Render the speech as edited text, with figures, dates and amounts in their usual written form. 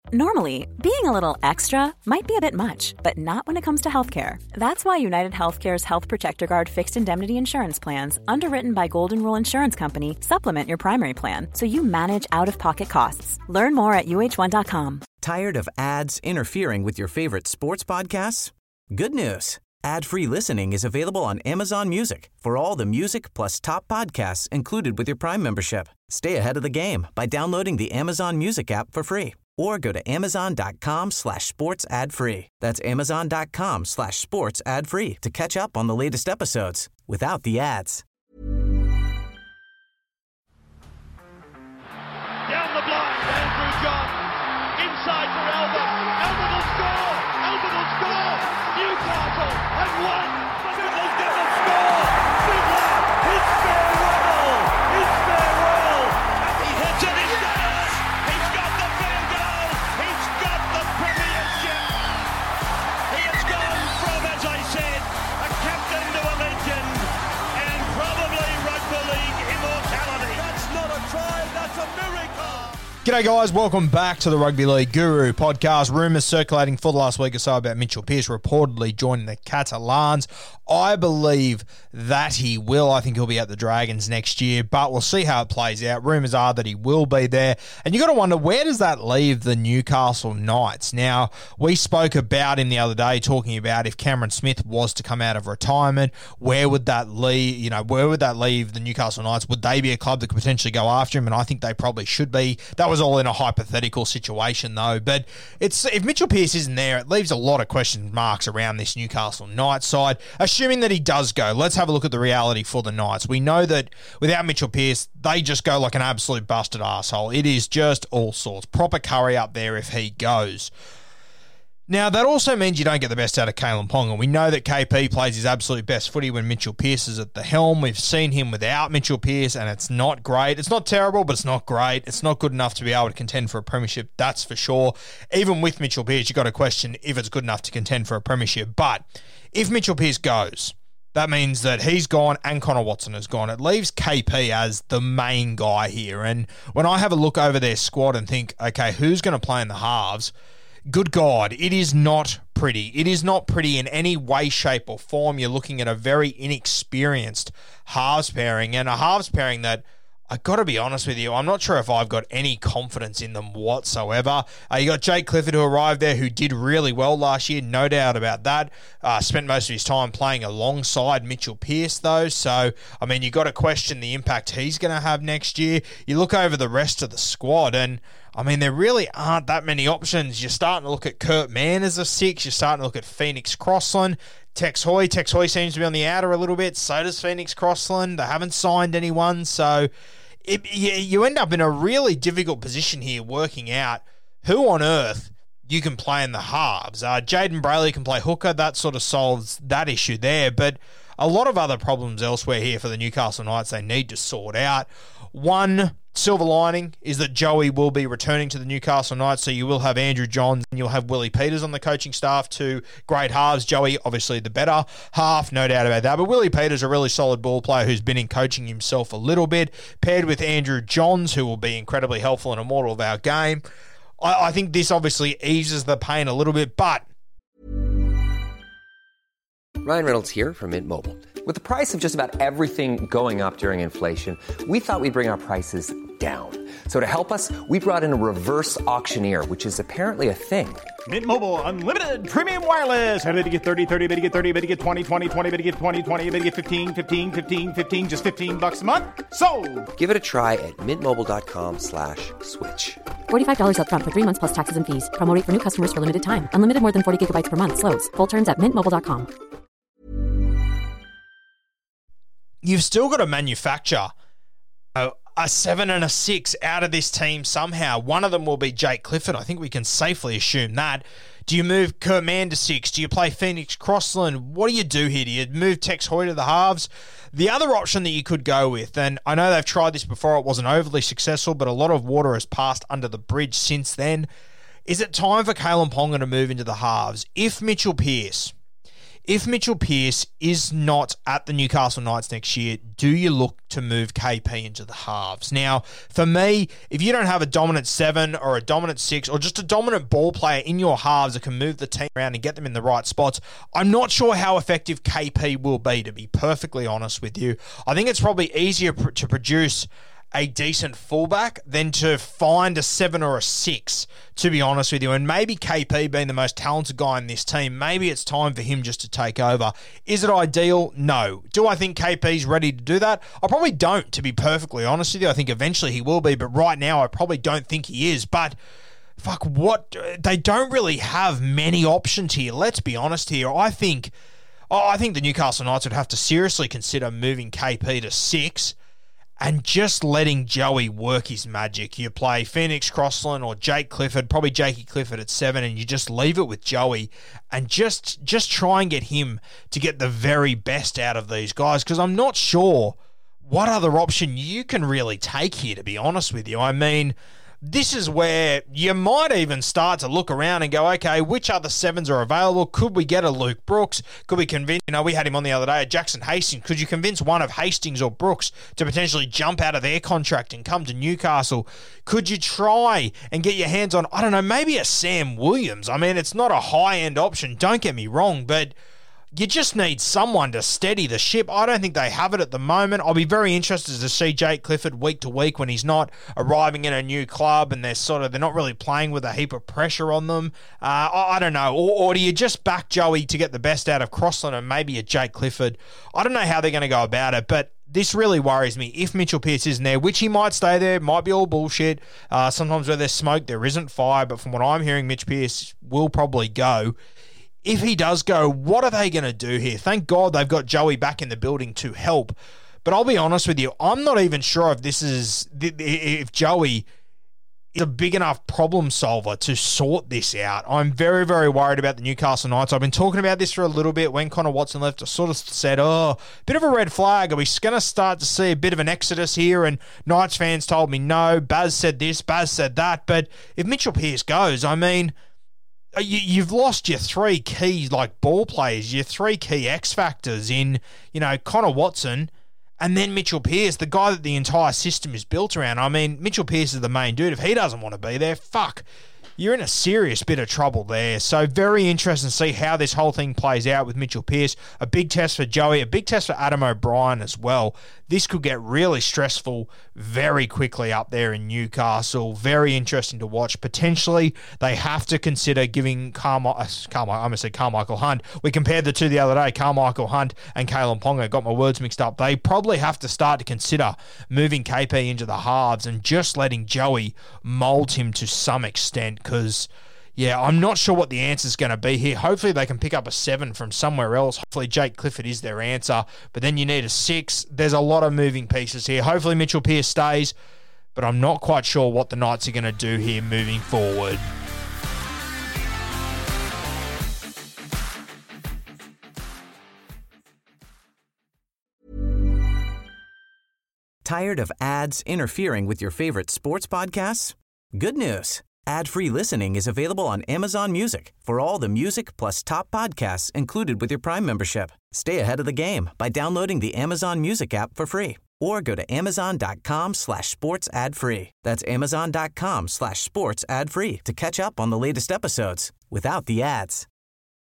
Normally, being a little extra might be a bit much, but not when it comes to healthcare. That's why United Healthcare's Health Protector Guard fixed indemnity insurance plans, underwritten by Golden Rule Insurance Company, supplement your primary plan so you manage out-of-pocket costs. Learn more at uh1.com. Tired of ads interfering with your favorite sports podcasts? Good news. Ad-free listening is available on Amazon Music for all the music plus top podcasts included with your Prime membership. Stay ahead of the game by downloading the Amazon Music app for free or go to amazon.com/sports ad free. That's amazon.com/sports ad free to catch up on the latest episodes without the ads. Down the blind, Andrew John. Inside for Albert. Albert will score. Albert will score. Newcastle have won. Fiddler's going to score. Fiddler, it's farewell. It's farewell. And he hits it. He's got it. He's got the field goal. He's got the premiership. He has gone from, as I said, a captain to a legend and probably rugby league immortality. That's not a try. That's a miracle. G'day guys, welcome back to the Rugby League Guru podcast. Rumours circulating for the last week or so about Mitchell Pearce reportedly joining the Catalans. I believe that he will. I think he'll be at the Dragons next year, but we'll see how it plays out. Rumours are that he will be there. And you got to wonder, where does that leave the Newcastle Knights? Now, we spoke about him the other day, talking about if Cameron Smith was to come out of retirement, where would that leave, where would that leave the Newcastle Knights? Would they be a club that could potentially go after him? And I think they probably should be. That was all in a hypothetical situation, though. But if Mitchell Pearce isn't there, it leaves a lot of question marks around this Newcastle Knights side. Assuming that he does go, let's have a look at the reality for the Knights. We know that without Mitchell Pearce, they just go like an absolute busted arsehole. It is just all sorts. Proper curry up there if he goes. Now, that also means you don't get the best out of Kalyn Ponga. We know that KP plays his absolute best footy when Mitchell Pearce is at the helm. We've seen him without Mitchell Pearce, and it's not great. It's not terrible, but it's not great. It's not good enough to be able to contend for a premiership, that's for sure. Even with Mitchell Pearce, you've got to question if it's good enough to contend for a premiership. But if Mitchell Pearce goes, that means that he's gone and Connor Watson has gone. It leaves KP as the main guy here. And when I have a look over their squad and think, okay, who's going to play in the halves? Good God, it is not pretty. It is not pretty in any way, shape, or form. You're looking at a very inexperienced halves pairing, and a halves pairing that, I got to be honest with you, I'm not sure if I've got any confidence in them whatsoever. You got Jake Clifford, who arrived there, who did really well last year, no doubt about that. Spent most of his time playing alongside Mitchell Pearce, though. So, I mean, you got to question the impact he's going to have next year. You look over the rest of the squad, and I mean, there really aren't that many options. You're starting to look at Kurt Mann as a 6. You're starting to look at Phoenix Crossland. Tex Hoy. Tex Hoy seems to be on the outer a little bit. So does Phoenix Crossland. They haven't signed anyone. So you end up in a really difficult position here working out who on earth you can play in the halves. Jaden Brayley can play hooker. That sort of solves that issue there. But a lot of other problems elsewhere here for the Newcastle Knights they need to sort out. One silver lining is that Joey will be returning to the Newcastle Knights, so you will have Andrew Johns and you'll have Willie Peters on the coaching staff, two great halves. Joey, obviously the better half, no doubt about that, but Willie Peters, a really solid ball player who's been in coaching himself a little bit, paired with Andrew Johns, who will be incredibly helpful and immortal of our game. I think this obviously eases the pain a little bit, but... Ryan Reynolds here from Mint Mobile. With the price of just about everything going up during inflation, we thought we'd bring our prices down. So to help us, we brought in a reverse auctioneer, which is apparently a thing. Mint Mobile Unlimited Premium Wireless. How to get 30, 30, bit to get 30, bit to get 20, 20, 20, bit to get 20, 20, bit to get 15, 15, 15, 15, just $15 a month? Sold! Give it a try at mintmobile.com/switch. $45 up front for 3 months plus taxes and fees. Promo rate for new customers for limited time. Unlimited more than 40 gigabytes per month. Slows full terms at mintmobile.com. You've still got to manufacture a 7 and a 6 out of this team somehow. One of them will be Jake Clifford. I think we can safely assume that. Do you move Kurt Mann to 6? Do you play Phoenix Crossland? What do you do here? Do you move Tex Hoy to the halves? The other option that you could go with, and I know they've tried this before, it wasn't overly successful, but a lot of water has passed under the bridge since then. Is it time for Kalyn Ponga to move into the halves? If Mitchell Pearce if Mitchell Pearce is not at the Newcastle Knights next year, do you look to move KP into the halves? Now, for me, if you don't have a dominant 7 or a dominant 6 or just a dominant ball player in your halves that can move the team around and get them in the right spots, I'm not sure how effective KP will be, to be perfectly honest with you. I think it's probably easier to produce a decent fullback than to find a 7 or a 6, to be honest with you. And maybe KP being the most talented guy in this team, maybe it's time for him just to take over. Is it ideal? No. Do I think KP's ready to do that? I probably don't, to be perfectly honest with you. I think eventually he will be, but right now I probably don't think he is. But fuck, they don't really have many options here. Let's be honest here. I think the Newcastle Knights would have to seriously consider moving KP to 6 and just letting Joey work his magic. You play Phoenix Crossland or Jake Clifford, probably Jakey Clifford at 7, and you just leave it with Joey and just try and get him to get the very best out of these guys, because I'm not sure what other option you can really take here, to be honest with you. I mean, this is where you might even start to look around and go, okay, which other 7s are available? Could we get a Luke Brooks? Could we convince, we had him on the other day, Jackson Hastings. Could you convince one of Hastings or Brooks to potentially jump out of their contract and come to Newcastle? Could you try and get your hands on, I don't know, maybe a Sam Williams? I mean, it's not a high-end option, don't get me wrong, but you just need someone to steady the ship. I don't think they have it at the moment. I'll be very interested to see Jake Clifford week to week when he's not arriving in a new club and they're not really playing with a heap of pressure on them. I don't know. Or do you just back Joey to get the best out of Crossland and maybe a Jake Clifford? I don't know how they're going to go about it, but this really worries me. If Mitchell Pearce isn't there, which he might stay there, might be all bullshit. Sometimes where there's smoke, there isn't fire, but from what I'm hearing, Mitch Pearce will probably go. If he does go, what are they going to do here? Thank God they've got Joey back in the building to help. But I'll be honest with you, I'm not even sure if Joey is a big enough problem solver to sort this out. I'm very, very worried about the Newcastle Knights. I've been talking about this for a little bit. When Connor Watson left, I sort of said, bit of a red flag. Are we going to start to see a bit of an exodus here? And Knights fans told me no. Baz said this, Baz said that. But if Mitchell Pearce goes, I mean, you've lost your 3 key ball players, your 3 key X factors in, Connor Watson and then Mitchell Pearce, the guy that the entire system is built around. I mean, Mitchell Pearce is the main dude. If he doesn't want to be there, fuck, you're in a serious bit of trouble there. So very interesting to see how this whole thing plays out with Mitchell Pearce. A big test for Joey, a big test for Adam O'Brien as well. This could get really stressful very quickly up there in Newcastle. Very interesting to watch. Potentially, they have to consider giving Carmichael Hunt. We compared the two the other day, Carmichael Hunt and Kalen Ponga. Got my words mixed up. They probably have to start to consider moving KP into the halves and just letting Joey mould him to some extent, because I'm not sure what the answer is going to be here. Hopefully they can pick up a 7 from somewhere else. Hopefully Jake Clifford is their answer. But then you need a 6. There's a lot of moving pieces here. Hopefully Mitchell Pearce stays, but I'm not quite sure what the Knights are going to do here moving forward. Tired of ads interfering with your favorite sports podcasts? Good news. Ad-free listening is available on Amazon Music for all the music plus top podcasts included with your Prime membership. Stay ahead of the game by downloading the Amazon Music app for free or go to amazon.com/sports ad free. That's amazon.com/sports ad free to catch up on the latest episodes without the ads.